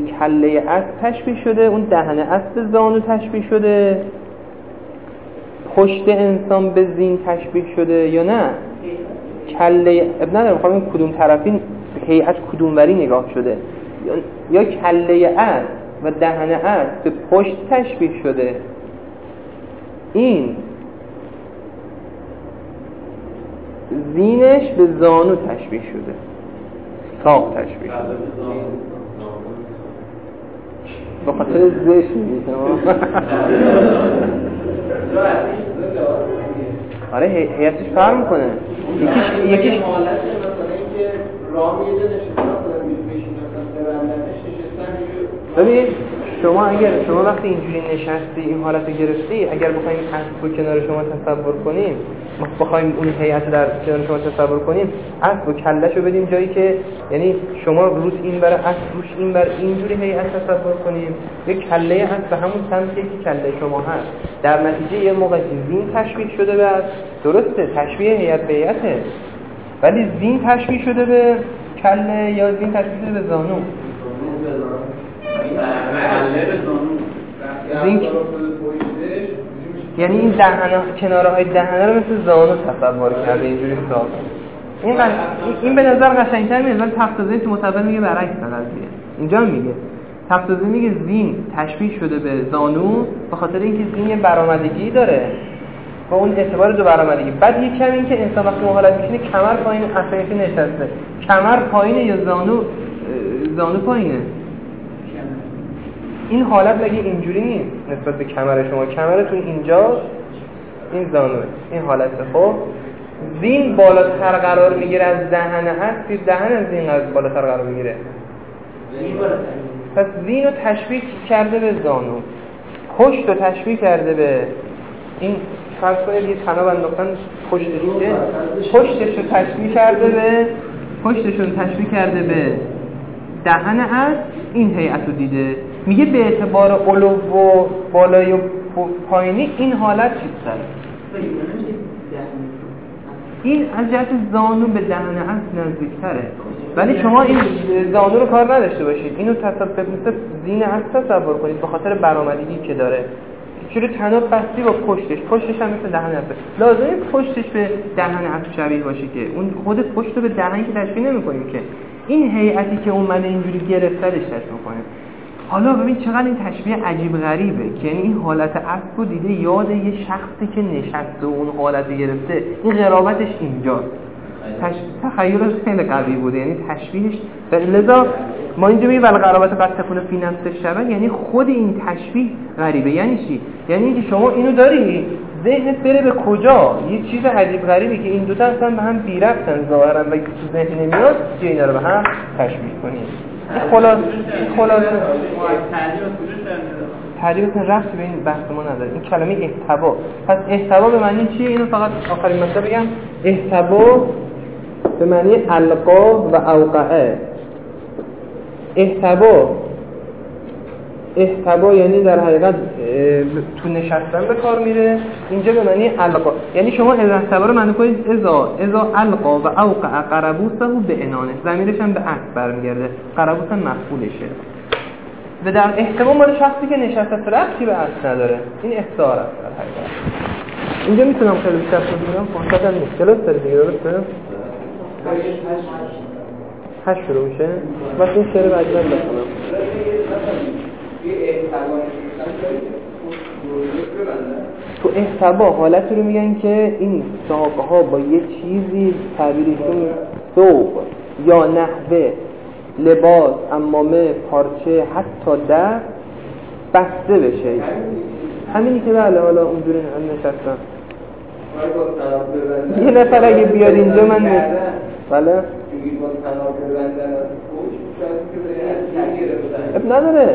کله اسب تشبیه شده، اون دهن اسب زانو تشبیه شده، پشت انسان به زین تشبیه شده یا نه؟ کله ابن نداره میخوام کدوم طرفی هیئت کدوم وری نگاه شده، یا کله اسب و دهن اسب به پشت تشبیه شده. این زینش به زانو تشبیه شده، ساق تشبیه شده. به خاطر زش میگید آره هیئتش فرق میکنه. یکیش حالت مثلا اینکه راه یه جا نشستن مثلا میشین مثلا برندنش نشستن. ببین شما وقتی اینجوری نشستی این حالت رو گرفتی، اگر بخوایم اسب رو کنار شما تصور کنیم، ما بخوایم اون هیئت در کنار شما تصور کنیم، اسب و کله‌شو بدیم جایی که یعنی شما روش این بر اسب روش این بر اینجوری هیئت تصور کنیم، یک کله اسب به همون سمتی که کله شما هست، در نتیجه یه موقع زین تشبیه شده به اسب، درسته تشبیه هیئت به هیئته، ولی زین تشبیه شده به کله یا زین تشبیه شده به زانو. یعنی این دهنه کنارهای دهنه رو مثل زانو تصور کرده اینجوری ساخت. این به نظر قشنگ‌تر میاد، ولی تفسیر تو متول میگه برعکس قضیه. اینجا میگه تفسیر میگه زین تشبیه شده به زانو به خاطر اینکه زین یه برآمدگی داره، با اون اعتبار دو برآمدگی. بعد یه کمی اینکه انسان وقتی حالت میشینه کمر پایین اصلا نشسته، کمر پایینه یا زانو پایینه. این حالت مگه اینجوری نیست نسبت به کمر شما؟ کمرتون اینجا، این زانوه، این حالته. خب زین بالاتر قرار میگیره از دهن هست، دهن از زین بالاتر قرار میگیره، پس زین رو تشبیه کرده به زانو، پشت رو تشبیه کرده به این فرض کنید یه تناب انداختن پشتش رو تشبیه کرده به دهن هست، این هیئت رو دیده. میگه به اعتبار علو و بالای و پایینی این حالت چیزتره، این از جهت زانو به دهن هست نزدیکتره، ولی شما این زانو رو کار نداشته باشید، اینو مثل زین هست تصور کنید به خاطر برآمدگی که داره. چون تناب بستی با پشتش هم مثل دهن هست، لازمه پشتش به دهن هست شبیه باشه که اون خود پشت رو به دهن که تشبیه نمی‌کنیم که این هیئتی که اومده اینجوری گرفتهش تشبیه کنه. حالا ببین چقدر این تشبیه عجیب غریبه که یعنی این حالت اسب رو دیده یاد یه شخصی که نشسته و اون حالت گرفته، این غرابتش اینجاست. تخیلش خیلی قوی بوده، یعنی تشبیهش. لذا ما اینجا میگیم ول غرابت قد تکون فی نفس الشبه، یعنی خود این تشبیه غریبه. یعنی چی؟ یعنی اینکه شما اینو داری ذهنت بره به کجا، یه چیز عجیب غریبی که این دوتا اصلا به هم بی ربطن ظاهرا و تو ذهن نمیاد که اینا رو به هم تشبیه کنیم. خلاصه تعریف ربطی به این بحث ما نداره. این کلمه احتوا، پس احتوا به معنی چیه؟ اینو فقط آخرین مثلا بگم. احتوا به معنی القا و اوقعه. احتوا یعنی در حقیقت تو نشستن به کار میره، اینجا به معنی القا. یعنی شما احتوا رو معنی کنید اذا القا و اوقع قربوسه به انانه، ضمیرش هم به اسب برمیگرده، قربوس مفعولشه و در احتوا مال شخصی که نشسته ربطی به اسب نداره، این احتار است در حقیقت. اینجا میتونم خیلی بیشتر بگم، فرصت هم نیست. کلاس داره دیگه، درسته؟ 8 شروع میشه. وقتی این شعر بعدی رو بخونم. تو احتوا حالتی رو میگن که این ساقه ها با یه چیزی تعبیرشون ثوب یا نحوه، لباس، عمامه، پارچه، حتی در بسته بشه. همینی که بله حالا اونجوری نشستن. یه نفر اگه بیاد اینجا من بله اب نداره،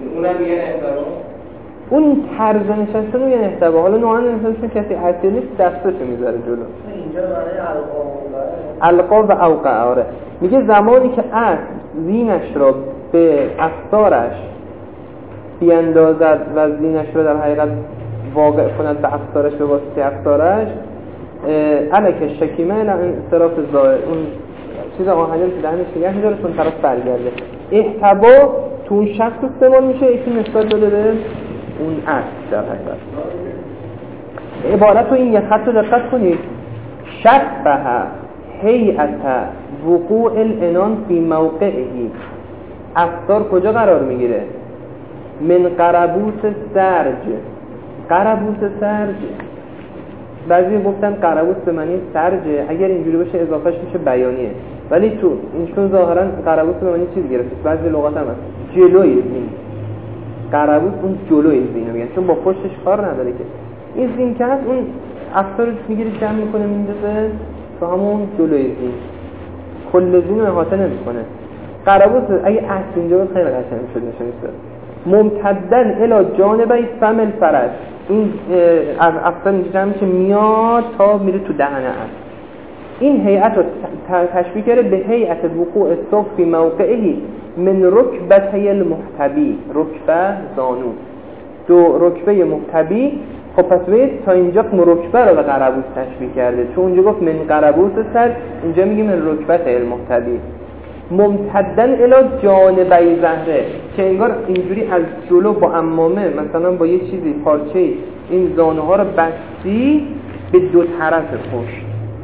اون طرز نشستن یه احتوا. حالا نوعا نشستن کسی حتی نیست دستشو میذاره جلو. اینجا القا و اوقع. آره میگه زمانی که اسب زینش را به افسارش بیاندازد و زینش را در حقیقت واقع کند به افسارش، به واسطه افسارش الک شکیمه انصراف ظاهر، اون چیز آهنی که دهنش نگه می‌داره چون طرف برگرده. احتوا تو اون شخص استعمال میشه، یکی نسبت داده به اون اسب در حقیقت. عبارت رو این یه خط رو دقت کنید. شبه هیئت وقوع الانان فی موقعهی. افطار کجا قرار میگیره؟ من قربوس سرج. قربوس سرج، بعضی گفتن قربوس به معنی سرجه، اگر اینجوری باشه اضافهش میشه بیانیه، ولی تو اینشون ظاهرا قربوس به معنی چیز گرفته. بعضی لغات هم هست جلوی زین. قربوس اون جلوی زینو میگن، چون با پشتش کار نداره که. این زین که هست اون افطار رو میگیره جمع میکنه میندازه تو همون جلوی زین، کل زین رو احاطه نمیکنه. قربوس اگه اصل اینجا بود خیلی قشنگ شد نشون میده. ممتدن الی جانبی فم الفرج. این از افطار اینجا جمع میشه میاد تا میره تو دهنه اصل. این هیئت رو تشبیه کرده به هیئت وقوع الصف فی موقعه من رکبته المحتبی. رکبه زانو، دو رکبه محتبی. خب پس بید تا اینجا رکبه رو به قربوس تشبیه کرده، چون اونجا گفت من قربوس سر، اینجا میگه من رکبته المحتبی. ممتدن الی جانبی زهره، که انگار اینجوری از جلو با عمامه مثلا با یه چیزی پارچه‌ای این زانوها رو بستی به دو طرف پشت.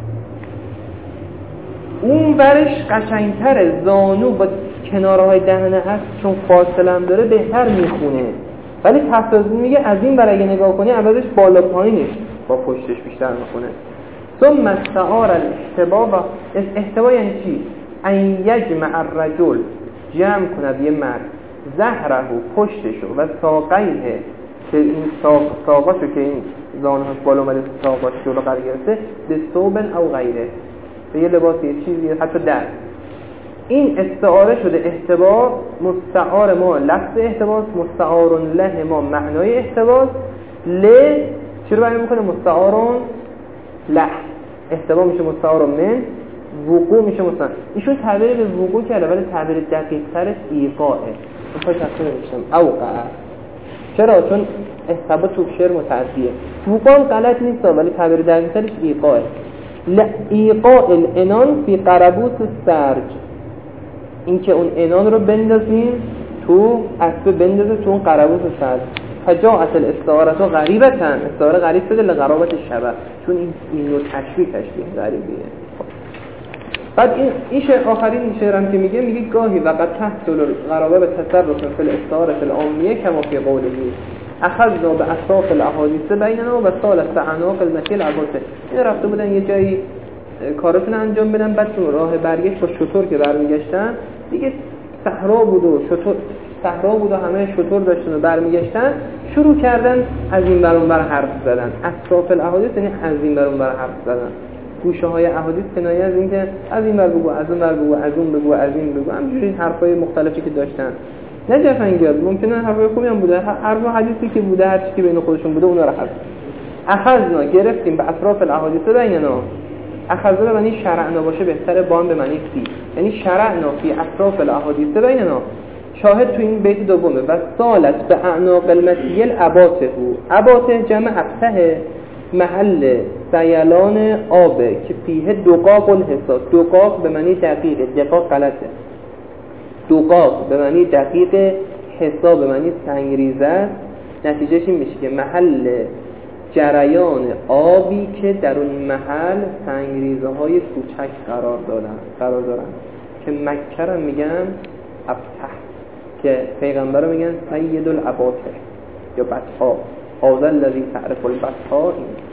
اون برش قشنگتره، زانو با کنارهای دهنه هست چون فاصله هم داره بهتر میخونه. ولی تفاضل میگه از این بر اگه نگاه کنی عوضش بالا پایینش با پشتش بیشتر میخونه. ثم استعار الاحتبا. احتبا یعنی چی؟ ان یجمع الرجل، جمع کند یه مرد، زهره پشتشو و ساقیه که این ساقاشو که این زانوهاش بالا اومده ساقاش جلو قرار گرفته، به ثوب او غیره، به یه لباس یه چیزی حتی در. این استعاره شده احتبا. مستعار ما لفظ احتباس، مستعار له ما معنای احتباس. ل چی رو بیان میکنه؟ مستعارون له. احتبا میشه مستعار من، وقوع میشه مستعار. ایشون تعبیر به وقوع کرده ولی تعبیر دقیق ترش ایقاعه. اون پای تفسیر نمیشم اوقع. چرا؟ چون احتبا تو شعر متعدیه. وقوع غلط نیست ولی تعبیر دقیق ترش ایقاعه. ایقاع الانان فی قربوس السرج. این که اون انان رو بندازیم تو اسب، بندازه تو اون قربوس سرج. فجاءت الاستعاره غریبتاً، استعاره غریب شده لغرابت شبه، چون این نوع تشبیه غریبیه. بعد این شعر آخرین شعرم که میگه گاهی وقت تحصل غرابه به تصرف فی الاستعاره العامیه کما فی قوله اخذنا به اصراف الاحادیث بیننا و سالت اعناق المثل عباسه. این رفته بودن یه جایی کارتون انجام بدن، بعد تو راه برگشت با شتر که برمیگشتن دیگه صحرا بود و همه شتر داشتن و برمیگشتن، شروع کردن از این بر اون بر حرف زدن. اصراف الاحادیث یعنی از این بر اون بر حرف زدن. گوشه های احادیث کنایه از این که از این بر بگو، از اون بر بگو، از اون بگو، از این بگو، همجوری حرفای مختلفی که داشتن. نه جفنگیات، ممکنه حرفای خوبی هم بوده، حرف حدیثی که بوده، هر چیزی که بین خودشون بوده اونا رو حذف. اخذنا گرفتیم به اطراف الاحادیث بیننا. اخذنا به معنی شرعنا باشه بهتره، بان به معنی فی، یعنی شرعنا فی اطراف الاحادیث بیننا. شاهد تو این بیت دومه و سالت به اعناق المسیل عباته. عباته جمع ابته، محل سیلان آبه که فیه دقاق الحساس. دقاق به معنی دقیقه، دقاق غلطه. دقاق به معنی دقیق، حساب به معنی سنگریزه. نتیجهش این میشه که محل جریان آبی که در اون محل سنگریزه های کوچک قرار دارن که مکه رو میگن ابته، که پیغمبر رو میگن سید الاباطه یا بطها، هذا الذی تعرف البطها.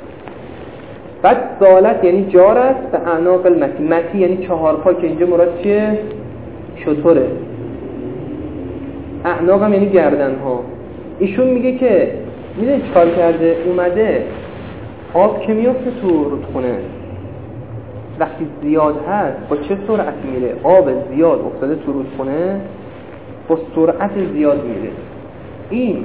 بعد سالت یعنی جارت به اعناق المتی. متی یعنی چهار پا که اینجا مراد چیه؟ شتره. اعناق هم یعنی گردن ها. ایشون میگه که میدونی چکار کرده؟ اومده آب که میفته تو رودخونه وقتی زیاد هست با چه سرعتی میره؟ آب زیاد افتاده تو رودخونه با سرعت زیاد میره. این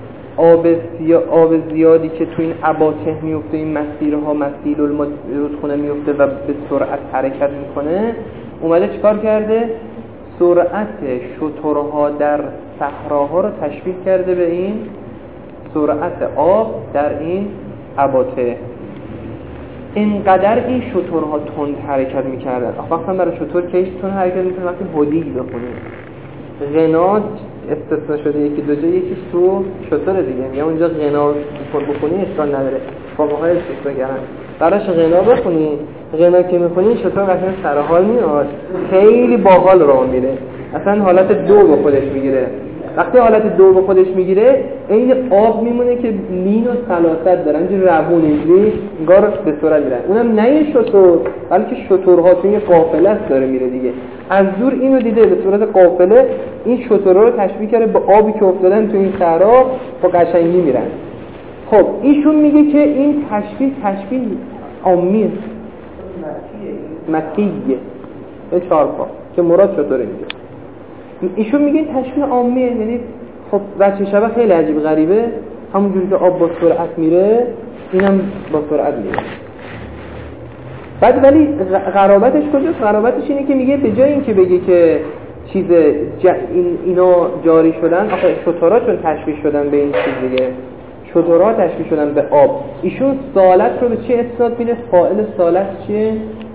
آب زیادی که تو این عباطه میفته، این مسیرها مسیل رودخونه میفته و به سرعت حرکت میکنه، اومده چکار کرده؟ سرعت شترها در صحراها رو تشبیه کرده به این سرعت آب در این عباطه. اینقدر این شترها تند حرکت میکردن. وقتا برای شتر کیش تند حرکت میکنه وقتی هدیگ بخونه. غنا استثناء شده یکی دو جا، یکیش تو شتر دیگه، یا اونجا غنا بخونی اشکال نداره. باباهای سوسته گرن براش غنا بخونی، غنا که میخونی شطور قشنگ سر حال میاد، خیلی باحال راه میره، اصلا حالت دو به خودش میگیره. وقتی حالت دو به خودش میگیره این آب میمونه که لین و سلاست دارن، اینجوری روون اینجوری انگار به سرعت میرن. اونم نه این شطور بلکه شطورها توی یه قافله است داره میره دیگه. از دور اینو دیده به صورت قافله این شطورها رو تشبیه کرده به آبی که افتادن تو این صحرا با قشنگی میرن. خب ایشون میگه که این تشبیه عامیه مکیه به چارپا که مراد شطوره میگه. ایشون میگه تشبیه عامیه، یعنی خب وجه شبه خیلی عجیب غریبه، همونجوری که آب با سرعت میره اینم با سرعت میره. بعد ولی غرابتش کجاست؟ غرابتش اینه که میگه به جای این که بگه که اینا جاری شدن، آخه شطورها چون تشبیه شدن به این چیز دیگه، شطورها تشبیه شدن به آب، ایشون سالت رو به چه اسناد میده؟ فاعل سالت چیه؟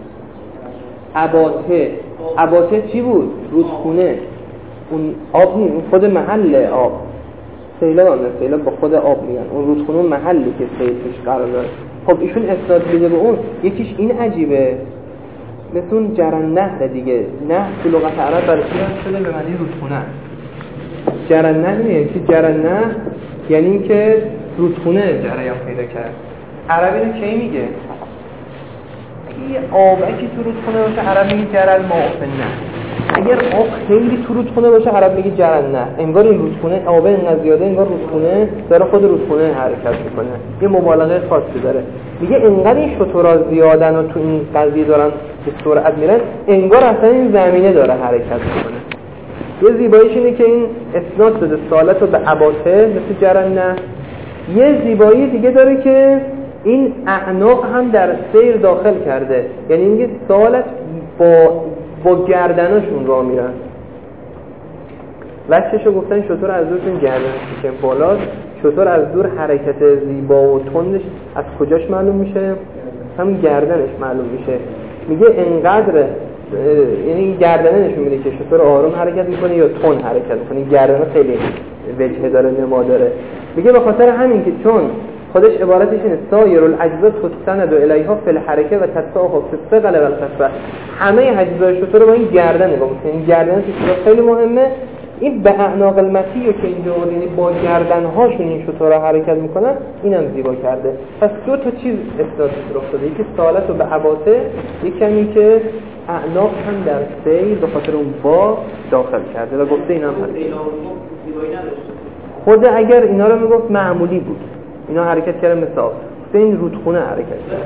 عباطه. عباطه چی بود؟ رودخونه. اون آب نیست، اون خود محل آب. سیلاب با خود آب میگن، اون رودخونه اون محلی که سیل توش قرار داره. خب ایشون اسناد میده به اون. یکیش این عجیبه، مثل اون جرن نهر دیگه. نهر تو لغت عرب برای شده به معنی رودخونه. جرن نهر یعنی که جرن نهر یعنی این که رودخونه جریان پیدا کرد. عربی رو کی میگه؟ یه آبکی تو رودخونه باشه عرب میگه جرل ماء. اگر آب خیلی تو رودخونه باشه عرب میگه جرن نه، انگار این رودخونه آب اینقدر زیاده، انگار رودخونه داره خود رودخونه حرکت میکنه، یه مبالغه خاصی داره. میگه انقدر این شطورا زیادن و تو این قضیه دارن به سرعت میرن، انگار اصلا این زمینه داره حرکت میکنه. یه زیباییش اینه که این اسناد داده سالت رو به عباطه مثل جرن نه. یه زیبایی دیگه داره که این اعناق هم در سیر داخل کرده، یعنی اینکه سالت با گردناشون راه میرن. وجهشو گفتن شطور از دور این گردنش که بالاست، شطور از دور حرکت زیبا و تندش از کجاش معلوم میشه؟ همین گردنش معلوم میشه. میگه انقدر یعنی گردنه نشون میده که شطور آروم حرکت میکنه یا تند حرکت میکنه. گردنه خیلی وجه داره، نما داره. میگه به خاطر همین که چون خودش عبارتش اینه سایر الاجزاء تستند و الیها فی الحرکه و تتبعها فی الثقل و الخفه. همه اجزای شطور رو با این گردن نگاه میکنه. این گردن که خیلی مهمه. این به اعناق المتی که اینجا یعنی با گردنهاشون این شطور حرکت میکنن، اینم زیبا کرده. پس دو تا چیز استفاده افتاده، یکی سالت و به عباطه، یکی که اعناق هم در سیل به خاطر اون با داخل کرده و گفته اینم خود اگر اینا رو میگفت معمولی بود، اینا حرکت کرده مثل آب، به این رودخونه حرکت کرده.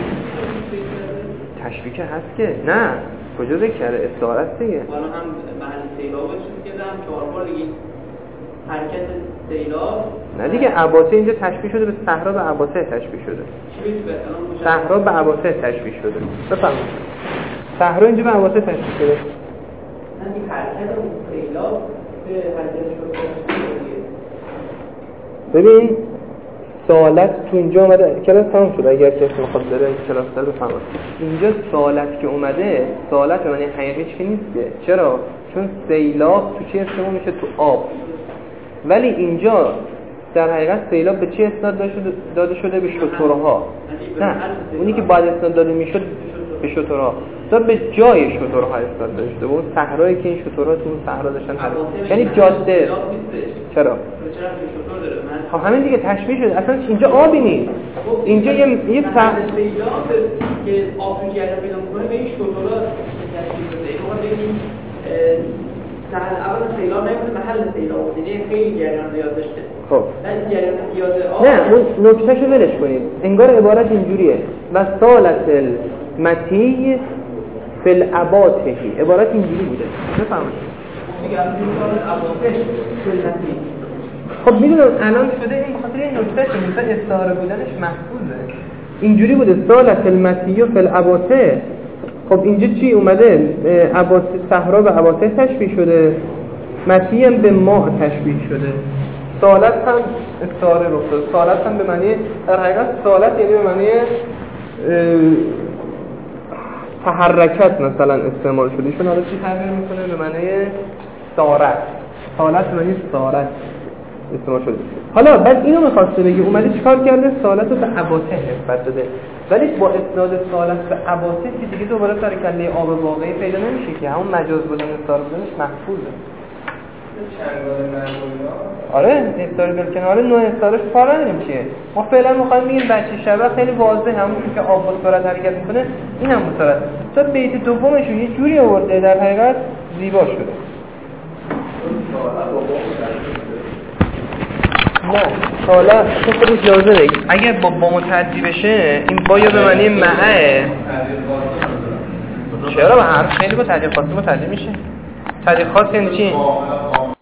تشبیه هست که نه کجا ذکر کرده؟ استعاره است دیگه. حالا هم محل سیلابش که هم 4 بار دیگه حرکت سیلاب. نه دیگه عباطه اینجا تشبیه شده به صحرا، به عباطه تشبیه شده. صحرا به عباطه تشبیه شده. بفهمید صحرا اینجا به عباطه تشبیه شده. نه این حرکت اون سیلاب به حرکت شده. ببین سالت تو اینجا اومده، کلاس تمام شده اگر کسی میخواد بره کلاس داره بفهمه. اینجا سالت که اومده، سالت معنی حقیقیش که نیست. چرا؟ چون سیلاب تو چی استعمال میشه؟ تو آب. ولی اینجا در حقیقت سیلاب به چی اسناد داده شده؟ به شترها. نه اونی که باید اسناد داده میشد به شترها، تا به جای شترها اسناد داده شده. اون صحرایی که این شترها تو اون صحرا داشتن حرکت، یعنی جاده. چرا؟ خب همین دیگه تشبیه شده. اصلا اینجا آبی نیست، اینجا یه صحرا که آب رو جریان پیدا می‌کنه به این شترها تشبیه شده. اینو ببینیم اول سیلاب نمی‌کنه محل سیلاب، یعنی خیلی جریان زیاد داشته. خب بعد جریان زیاد آب، نه اون نکتهشو ولش کنید. انگار عبارت اینجوریه و سالت المتی فی العباطه. عبارت اینجوری بوده، بفهمید دیگه از این سال عباطه فی المتی. خب میدونم الان شده این خاطر این نکته که مثلا استعاره بودنش محفوظه. اینجوری بوده سالت المتی فی العباطه. خب اینجا چی اومده؟ عباطه، صحرا به عباطه تشبیه شده، متی هم به ماء تشبیه شده. سالت هم استعاره رو افتاد. سالت هم به معنی در حقیقت سالت یعنی به معنی تحرکت مثلا استعمال شده. ایشون حالا چی تعبیر میکنه؟ به معنی سارت. سالت به معنی سارت. استعمال شده. حالا بعد اینو می‌خواسته بگه اومده چیکار کرده؟ سوالات رو به عباطه نسبت داده. ولی با اسناد سوالات به عباطه که دیگه دوباره سر کله آب واقعی پیدا نمیشه که همون مجاز بودن استعاره بودنش محفوظه. آره استعاره کناره نوع استعارهش فرق نمیشه. ما فعلا می‌خوایم بگیم بچه شبه خیلی واضحه همونجوری که آب با سرعت حرکت می‌کنه این هم با سرعت. تا بیت دومش رو یه جوری آورده در حقیقت زیبا شده. نه حالا تو خودش لازمه بگی اگر با متعدی بشه این با یا به معنی معه. چرا با حرف خیلی با تعدیل خاصی متعدی میشه؟ تعدیل خاص یعنی چی؟